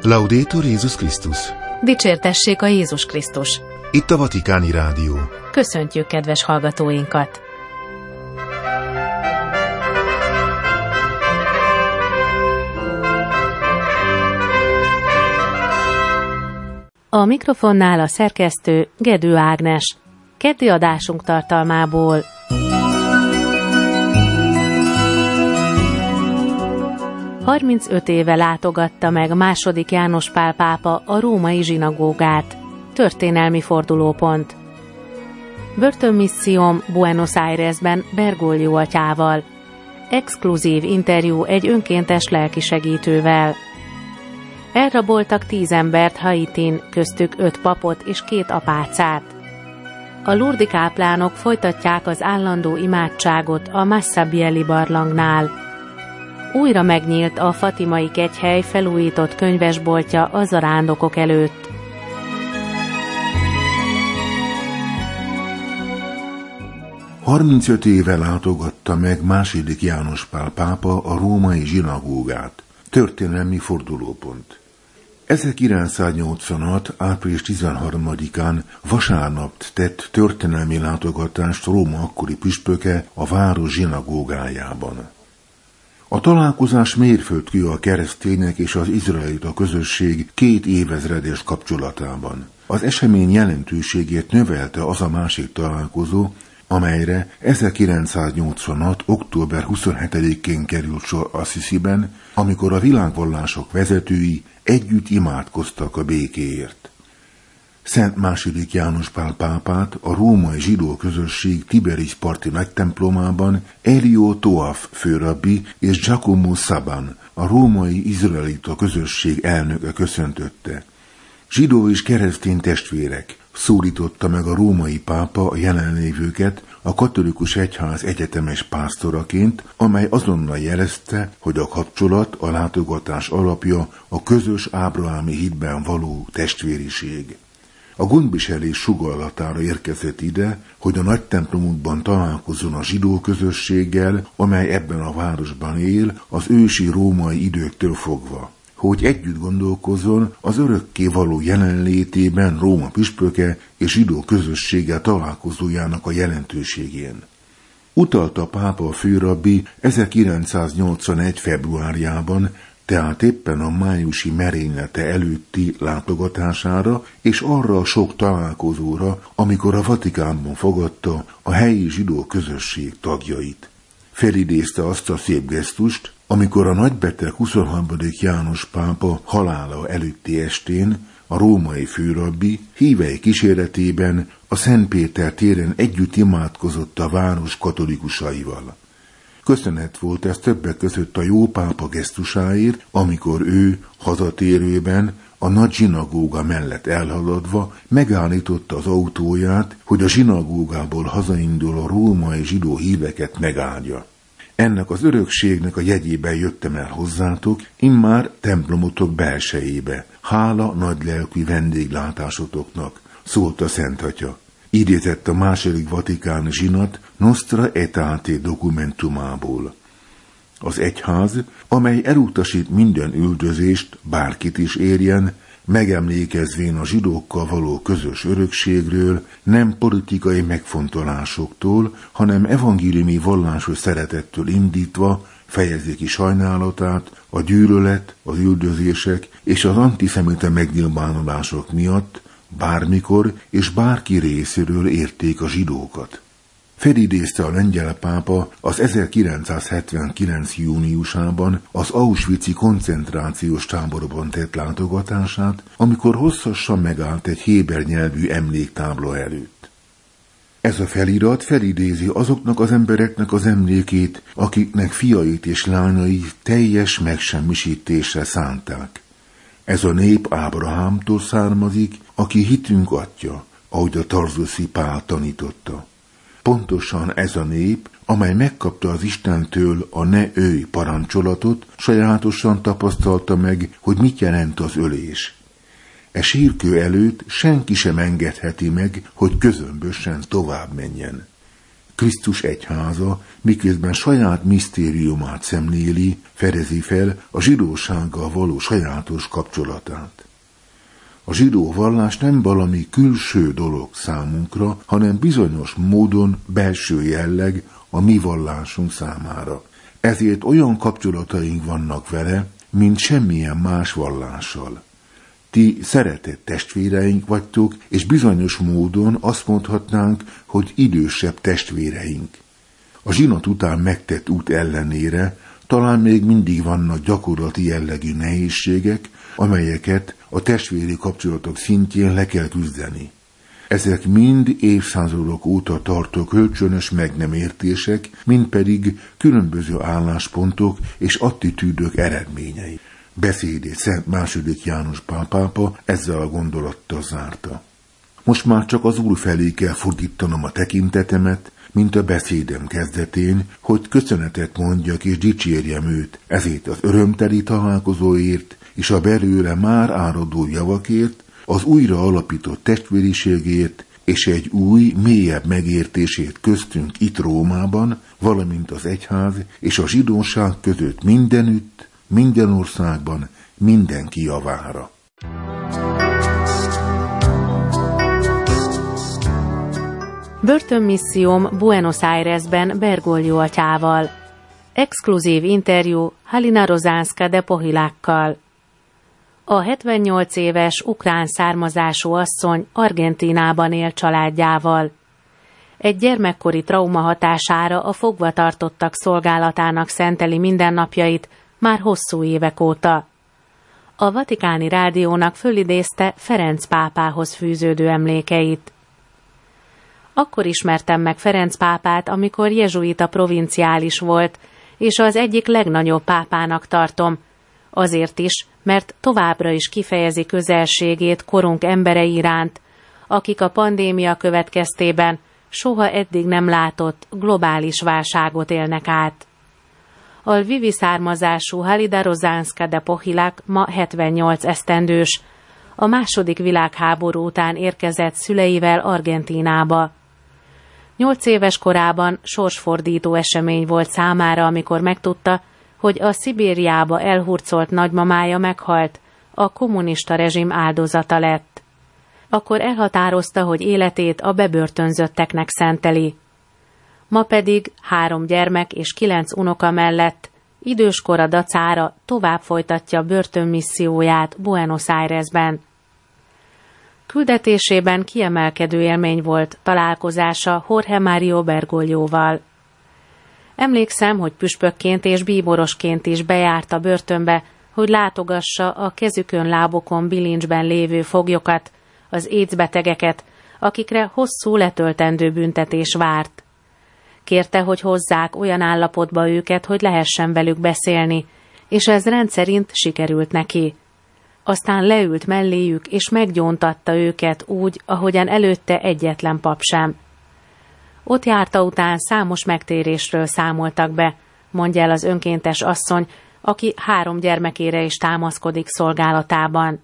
Laudetur Jézus Krisztus! Dicsértessék a Jézus Krisztus! Itt a Vatikáni Rádió. Köszöntjük kedves hallgatóinkat! A mikrofonnál a szerkesztő Gedő Ágnes. Keddi adásunk tartalmából: ...35 éve látogatta meg II. János Pál pápa a római zsinagógát. Történelmi fordulópont. Börtönmisszióm Buenos Airesben Bergoglio atyával. Exkluzív interjú egy önkéntes lelkisegítővel. Elraboltak 10 embert Haitin, köztük 5 papot és 2 apácát. A lurdi káplánok folytatják az állandó imádságot a Massabielle barlangnál. Újra megnyílt a fatimai kegyhely felújított könyvesboltja a zarándokok előtt. ...35 éve látogatta meg II. János Pál pápa a római zsinagógát. Történelmi fordulópont. 1986. április 13-án vasárnap tett történelmi látogatást Róma akkori püspöke a város zsinagógájában. A találkozás mérföldkő a keresztények és az izraelita közösség 2 évezredes kapcsolatában. Az esemény jelentőségét növelte az a másik találkozó, amelyre 1986. október 27-én került sor Assisiben, amikor a világvallások vezetői együtt imádkoztak a békéért. Szent II. János Pál pápát a római zsidó közösség Tiberis parti nagytemplomában Elio Toaf főrabbi és Giacomo Saban, a római izraelita közösség elnöke köszöntötte. Zsidó és keresztény testvérek, szólította meg a római pápa a jelenlévőket a katolikus egyház egyetemes pásztoraként, amely azonnal jelezte, hogy a kapcsolat, a látogatás alapja a közös ábrahámi hitben való testvériség. A gondviselés sugallatára érkezett ide, hogy a nagytemplomukban találkozzon a zsidó közösséggel, amely ebben a városban él az ősi római időktől fogva. Hogy együtt gondolkozzon az örökké való jelenlétében Róma püspöke és zsidó közösséggel találkozójának a jelentőségén. Utalta a pápa a főrabbi 1981. februárjában, tehát éppen a májusi merénylete előtti látogatására és arra a sok találkozóra, amikor a Vatikánban fogadta a helyi zsidó közösség tagjait. Felidézte azt a szép gesztust, amikor a nagybeteg 23. János pápa halála előtti estén a római főrabbi hívei kíséretében a Szent Péter téren együtt imádkozott a város katolikusaival. Köszönet volt ez többek között a jó pápa gesztusáért, amikor ő hazatérőben a nagy zsinagóga mellett elhaladva megállította az autóját, hogy a zsinagógából hazainduló római zsidó híveket megáldja. Ennek az örökségnek a jegyében jöttem el hozzátok, immár templomotok belsejébe, hála nagylelkű vendéglátásotoknak, szólt a Szent Atya. Idézett a második vatikáni zsinat Nostra Aetate dokumentumából. Az egyház, amely elutasít minden üldözést, bárkit is érjen, megemlékezvén a zsidókkal való közös örökségről, nem politikai megfontolásoktól, hanem evangéliumi vallásos szeretettől indítva fejezi ki sajnálatát a gyűlölet, az üldözések és az antiszemita megnyilvánulások miatt, bármikor és bárki részéről érték a zsidókat. Felidézte a lengyel pápa az 1979. júniusában az auschwitzi koncentrációs táborban tett látogatását, amikor hosszasan megállt egy héber nyelvű emléktábla előtt. Ez a felirat felidézi azoknak az embereknek az emlékét, akiknek fiait és lányait teljes megsemmisítésre szánták. Ez a nép Ábrahámtól származik, aki hitünk atya, ahogy a tarzuszi Pál tanította. Pontosan ez a nép, amely megkapta az Istentől a ne ölj parancsolatot, sajátosan tapasztalta meg, hogy mit jelent az ölés. E sírkő előtt senki sem engedheti meg, hogy közömbösen tovább menjen. Krisztus egyháza, miközben saját misztériumát szemléli, fedezi fel a zsidósággal való sajátos kapcsolatát. A zsidó vallás nem valami külső dolog számunkra, hanem bizonyos módon belső jelleg a mi vallásunk számára. Ezért olyan kapcsolataink vannak vele, mint semmilyen más vallással. Ti szeretett testvéreink vagytok, és bizonyos módon azt mondhatnánk, hogy idősebb testvéreink. A zsinat után megtett út ellenére talán még mindig vannak gyakorlati jellegű nehézségek, amelyeket a testvéri kapcsolatok szintjén le kell küzdeni. Ezek mind évszázadok óta tartó kölcsönös meg nem értések, mind pedig különböző álláspontok és attitűdök eredményei. Beszédét Szent II. János Pál pápa ezzel a gondolattal zárta. Most már csak az Úr felé kell fordítanom a tekintetemet, mint a beszédem kezdetén, hogy köszönetet mondjak és dicsérjem őt, ezért az örömteli találkozóért és a belőle már áradó javakért, az újra alapított testvériségért és egy új, mélyebb megértését köztünk itt Rómában, valamint az egyház és a zsidóság között mindenütt, minden országban, mindenki javára. Börtönmisszióm Buenos Airesben Bergoglio atyával. Exkluzív interjú Halina Rozánska de Pohilákkal. A 78 éves ukrán származású asszony Argentínában él családjával. Egy gyermekkori trauma hatására a fogvatartottak szolgálatának szenteli mindennapjait már hosszú évek óta. A Vatikáni Rádiónak fölidézte Ferenc pápához fűződő emlékeit. Akkor ismertem meg Ferenc pápát, amikor jezsuita provinciális volt, és az egyik legnagyobb pápának tartom, azért is, mert továbbra is kifejezi közelségét korunk emberei iránt, akik a pandémia következtében soha eddig nem látott globális válságot élnek át. A lvivi származású Halina Rozánska de Pohilák ma 78 esztendős, a II. Világháború után érkezett szüleivel Argentínába. 8 éves korában sorsfordító esemény volt számára, amikor megtudta, hogy a Szibériába elhurcolt nagymamája meghalt, a kommunista rezsim áldozata lett. Akkor elhatározta, hogy életét a bebörtönzötteknek szenteli. Ma pedig 3 gyermek és 9 unoka mellett időskora dacára tovább folytatja börtönmisszióját Buenos Airesben. Küldetésében kiemelkedő élmény volt találkozása Jorge Mario Bergoglioval. Emlékszem, hogy püspökként és bíborosként is bejárt a börtönbe, hogy látogassa a kezükön, lábokon bilincsben lévő foglyokat, az AIDS-betegeket, akikre hosszú letöltendő büntetés várt. Kérte, hogy hozzák olyan állapotba őket, hogy lehessen velük beszélni, és ez rendszerint sikerült neki. Aztán leült melléjük, és meggyóntatta őket úgy, ahogyan előtte egyetlen pap sem. Ott járta után számos megtérésről számoltak be, mondja el az önkéntes asszony, aki 3 gyermekére is támaszkodik szolgálatában.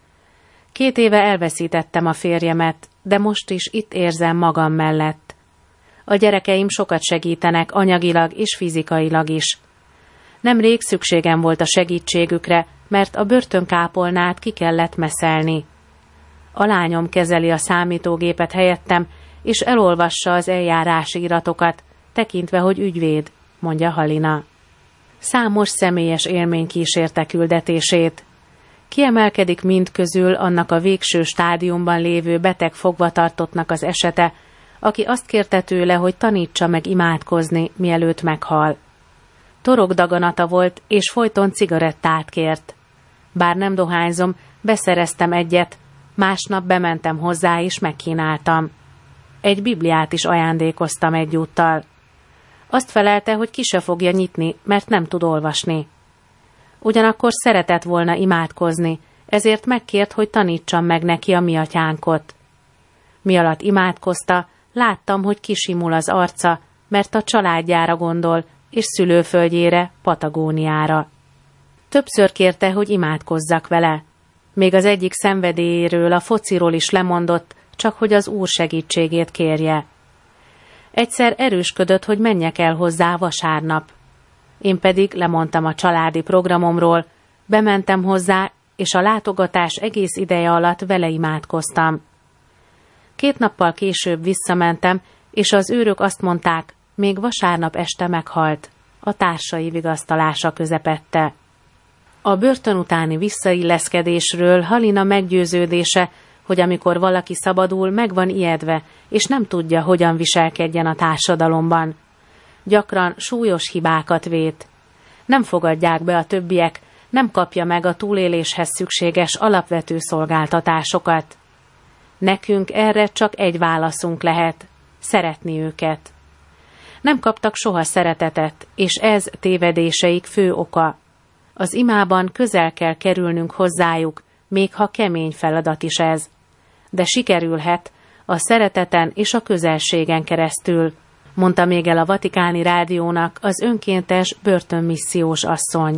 2 éve elveszítettem a férjemet, de most is itt érzem magam mellett. A gyerekeim sokat segítenek anyagilag és fizikailag is. Nemrég szükségem volt a segítségükre, mert a börtönkápolnát ki kellett messzelni. A lányom kezeli a számítógépet helyettem, és elolvassa az eljárási iratokat, tekintve, hogy ügyvéd, mondja Halina. Számos személyes élmény kísérte küldetését. Kiemelkedik mindközül annak a végső stádiumban lévő beteg fogvatartottnak az esete, aki azt kérte tőle, hogy tanítsa meg imádkozni, mielőtt meghal. Torokdaganata volt, és folyton cigarettát kért. Bár nem dohányzom, beszereztem egyet, másnap bementem hozzá, és megkínáltam. Egy Bibliát is ajándékoztam egyúttal. Azt felelte, hogy ki se fogja nyitni, mert nem tud olvasni. Ugyanakkor szeretett volna imádkozni, ezért megkért, hogy tanítsam meg neki a mi atyánkot. Mi alatt imádkozta, láttam, hogy kisimul az arca, mert a családjára gondol, és szülőföldjére, Patagóniára. Többször kérte, hogy imádkozzak vele. Még az egyik szenvedélyéről, a fociról is lemondott, csak hogy az Úr segítségét kérje. Egyszer erősködött, hogy menjek el hozzá vasárnap. Én pedig lemondtam a családi programomról, bementem hozzá, és a látogatás egész ideje alatt vele imádkoztam. 2 nappal később visszamentem, és az őrök azt mondták, még vasárnap este meghalt, a társai vigasztalása közepette. A börtön utáni visszailleszkedésről Halina meggyőződése, hogy amikor valaki szabadul, meg van ijedve, és nem tudja, hogyan viselkedjen a társadalomban. Gyakran súlyos hibákat vét. Nem fogadják be a többiek, nem kapja meg a túléléshez szükséges alapvető szolgáltatásokat. Nekünk erre csak egy válaszunk lehet, szeretni őket. Nem kaptak soha szeretetet, és ez tévedéseik fő oka. Az imában közel kell kerülnünk hozzájuk, még ha kemény feladat is ez. De sikerülhet a szereteten és a közelségen keresztül, mondta még el a Vatikáni Rádiónak az önkéntes börtönmissziós asszony.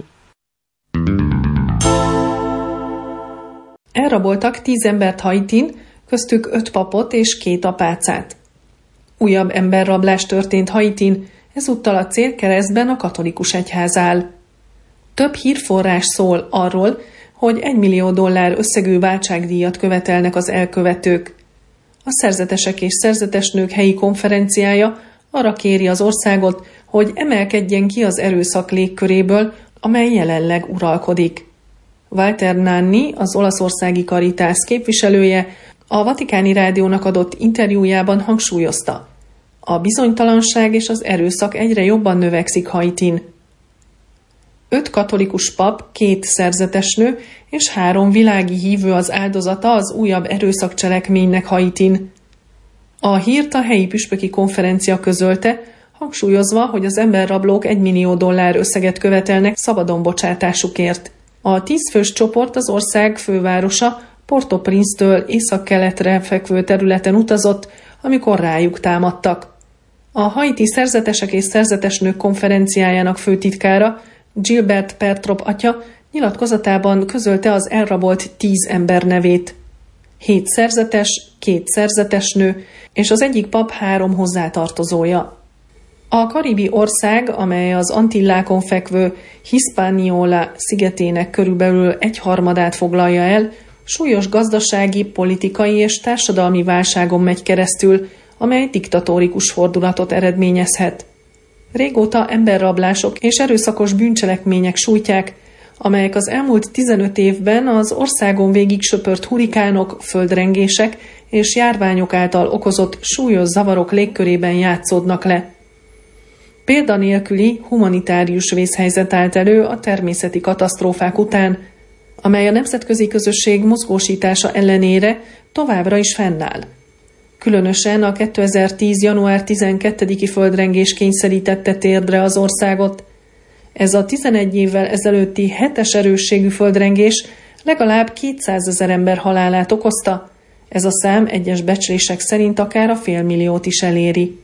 Elraboltak 10 embert Haitin, köztük 5 papot és 2 apácát. Újabb emberrablás történt Haitin, ezúttal a célkeresztben a katolikus egyház áll. Több hírforrás szól arról, hogy $1 millió összegű váltságdíjat követelnek az elkövetők. A Szerzetesek és Szerzetesnők helyi konferenciája arra kéri az országot, hogy emelkedjen ki az erőszak légköréből, amely jelenleg uralkodik. Walter Nanni, az olaszországi Caritas képviselője, a Vatikáni Rádiónak adott interjújában hangsúlyozta: a bizonytalanság és az erőszak egyre jobban növekszik Haitin. 5 katolikus pap, 2 szerzetesnő és 3 világi hívő az áldozata az újabb erőszakcselekménynek Haitin. A hírt a helyi püspöki konferencia közölte, hangsúlyozva, hogy az emberrablók $1 millió összeget követelnek szabadon bocsátásukért. A 10 fős csoport az ország fővárosa Port-au-Prince-től északkeletre fekvő területen utazott, amikor rájuk támadtak. A haiti Szerzetesek és Szerzetesnők konferenciájának főtitkára, Gilbert Pertrop atya nyilatkozatában közölte az elrabolt 10 ember nevét. 7 szerzetes, 2 szerzetesnő és az egyik pap 3 hozzátartozója. A karibi ország, amely az Antillákon fekvő Hispaniola szigetének körülbelül 1/3 foglalja el, súlyos gazdasági, politikai és társadalmi válságon megy keresztül, amely diktatórikus fordulatot eredményezhet. Régóta emberrablások és erőszakos bűncselekmények sújtják, amelyek az elmúlt 15 évben az országon végig söpört hurikánok, földrengések és járványok által okozott súlyos zavarok légkörében játszódnak le. Példanélküli humanitárius vészhelyzet állt elő a természeti katasztrófák után, amely a nemzetközi közösség mozgósítása ellenére továbbra is fennáll. Különösen a 2010. január 12-i földrengés kényszerítette térdre az országot. Ez a 11 évvel ezelőtti 7-es erősségű földrengés legalább 200 000 ember halálát okozta. Ez a szám egyes becslések szerint akár a 500 000 is eléri.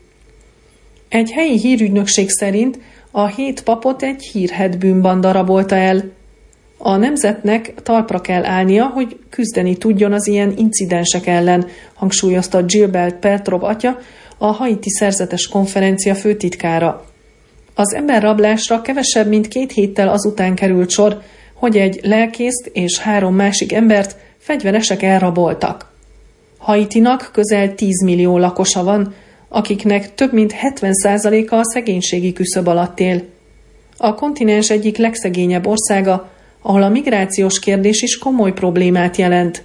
Egy helyi hírügynökség szerint a 7 papot egy hírhedt bűnbanda rabolta el. A nemzetnek talpra kell állnia, hogy küzdeni tudjon az ilyen incidensek ellen, hangsúlyozta Gilbert Pertrop atya, a haiti szerzetes konferencia főtitkára. Az emberrablásra kevesebb, mint 2 héttel azután került sor, hogy egy lelkészt és 3 másik embert fegyveresek elraboltak. Haitinak közel 10 millió lakosa van, akiknek több mint 70%-a a szegénységi küszöb alatt él. A kontinens egyik legszegényebb országa, ahol a migrációs kérdés is komoly problémát jelent.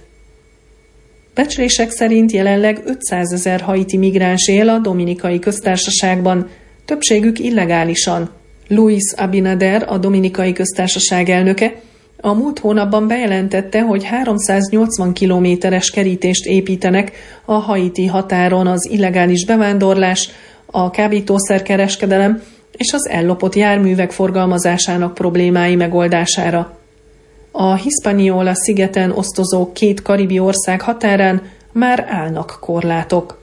Becslések szerint jelenleg 500 000 haiti migráns él a Dominikai Köztársaságban, többségük illegálisan. Luis Abinader, a Dominikai Köztársaság elnöke, a múlt hónapban bejelentette, hogy 380 kilométeres kerítést építenek a haiti határon az illegális bevándorlás, a kábítószerkereskedelem és az ellopott járművek forgalmazásának problémái megoldására. A Hispaniola szigeten osztozó 2 karibi ország határán már állnak korlátok.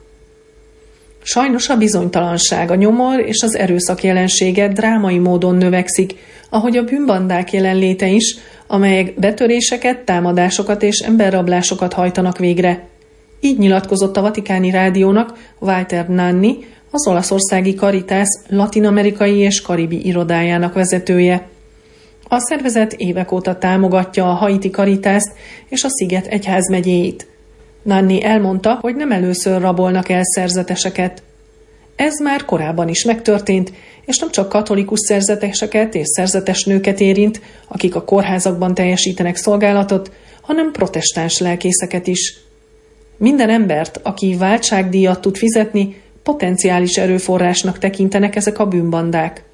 Sajnos a bizonytalanság, a nyomor és az erőszak jelensége drámai módon növekszik, ahogy a bűnbandák jelenléte is, amelyek betöréseket, támadásokat és emberrablásokat hajtanak végre. Így nyilatkozott a Vatikáni Rádiónak Walter Nanni, az olaszországi Caritas latin-amerikai és karibi irodájának vezetője. A szervezet évek óta támogatja a haiti Caritást és a sziget egyházmegyéit. Nanni elmondta, hogy nem először rabolnak el szerzeteseket. Ez már korábban is megtörtént, és nem csak katolikus szerzeteseket és szerzetes nőket érint, akik a kórházakban teljesítenek szolgálatot, hanem protestáns lelkészeket is. Minden embert, aki váltságdíjat tud fizetni, potenciális erőforrásnak tekintenek ezek a bűnbandák.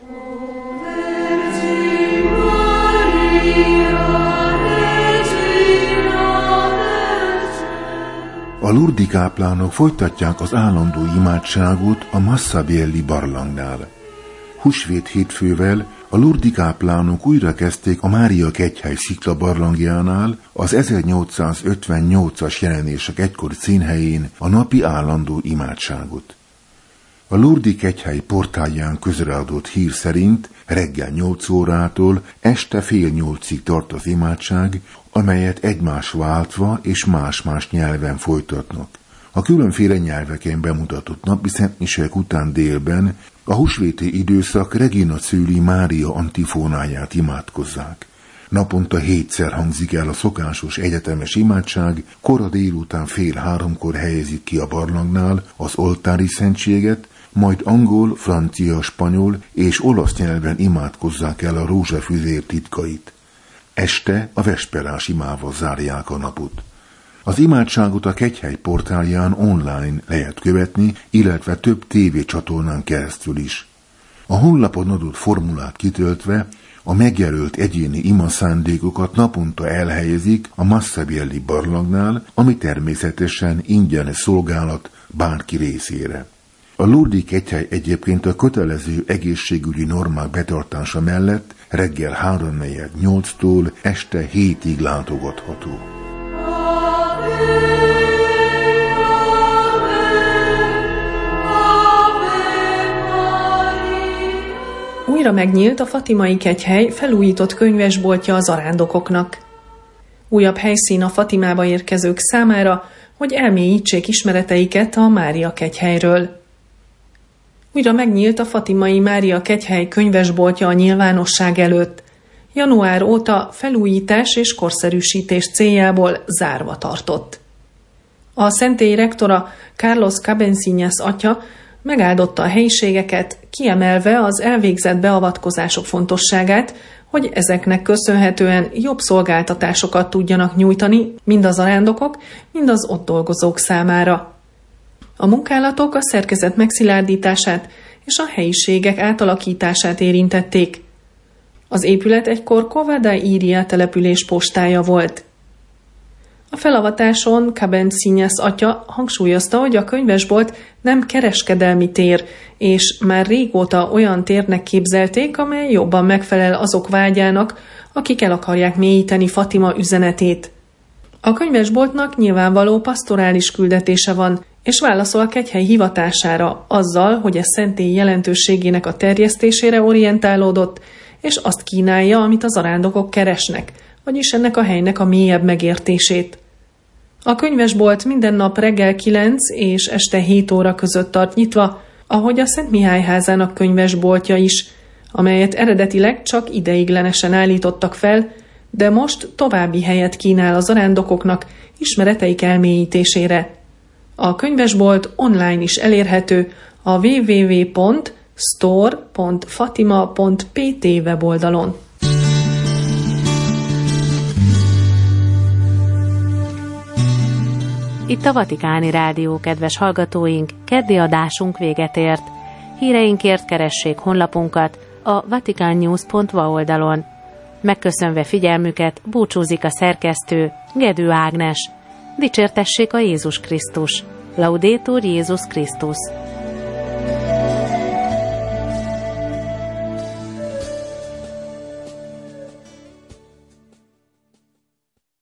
A Lourdes-i káplánok folytatják az állandó imádságot a Massabielli barlangnál. Húsvét hétfővel a Lourdes-i káplánok újra kezdték a Mária Kegyhely szikla barlangjánál az 1858-as jelenések egykori színhelyén a napi állandó imádságot. A Lourdes-i Kegyhely portálján közreadott hír szerint reggel 8 órától este fél 8-ig tart az imádság, amelyet egymás váltva és más-más nyelven folytatnak. A különféle nyelveken bemutatott napi szentmisek után délben a húsvéti időszak Regina Coeli Mária antifónáját imádkozzák. Naponta 7-szer hangzik el a szokásos egyetemes imádság, kora délután 2:30 helyezik ki a barlangnál az oltári szentséget, majd angol, francia, spanyol és olasz nyelven imádkozzák el a rózsafüzér titkait. Este a vesperás imával zárják a napot. Az imádságot a Kegyhely portálján online lehet követni, illetve több tévécsatornán keresztül is. A honlapon adott formulát kitöltve a megjelölt egyéni imaszándékokat naponta elhelyezik a Massabielli barlangnál, ami természetesen ingyenes szolgálat bárki részére. A Lourdes-i Kegyhely egyébként a kötelező egészségügyi normák betartása mellett reggel 3:48-tól este 7-ig látogatható. Újra megnyílt a Fatimai Kegyhely felújított könyvesboltja az arándokoknak. Újabb helyszín a Fatimába érkezők számára, hogy elmélyítsék ismereteiket a Mária Kegyhelyről. Újra megnyílt a Fatimai Mária Kegyhely könyvesboltja a nyilvánosság előtt. Január óta felújítás és korszerűsítés céljából zárva tartott. A szentély rektora Carlos Cabencinas atya megáldotta a helyiségeket, kiemelve az elvégzett beavatkozások fontosságát, hogy ezeknek köszönhetően jobb szolgáltatásokat tudjanak nyújtani mind az arándokok, mind az ott dolgozók számára. A munkálatok a szerkezet megszilárdítását és a helyiségek átalakítását érintették. Az épület egykor Cova da Iria település postája volt. A felavatáson Cabencinas atya hangsúlyozta, hogy a könyvesbolt nem kereskedelmi tér, és már régóta olyan térnek képzelték, amely jobban megfelel azok vágyának, akik el akarják mélyíteni Fatima üzenetét. A könyvesboltnak nyilvánvaló pastorális küldetése van, és válaszol a Kegyhely hivatására azzal, hogy a szentély jelentőségének a terjesztésére orientálódott, és azt kínálja, amit az arándokok keresnek, vagyis ennek a helynek a mélyebb megértését. A könyvesbolt minden nap reggel 9 és este 7 óra között tart nyitva, ahogy a Szent Mihály házának könyvesboltja is, amelyet eredetileg csak ideiglenesen állítottak fel, de most további helyet kínál az arándokoknak ismereteik elmélyítésére. A könyvesbolt online is elérhető a www.store.fatima.pt weboldalon. Itt a Vatikáni Rádió, kedves hallgatóink, keddi adásunk véget ért. Híreinkért keressék honlapunkat a vaticannews.va oldalon. Megköszönve figyelmüket búcsúzik a szerkesztő, Gedő Ágnes. Dicsértessék a Jézus Krisztus. Laudetur Jézus Krisztus.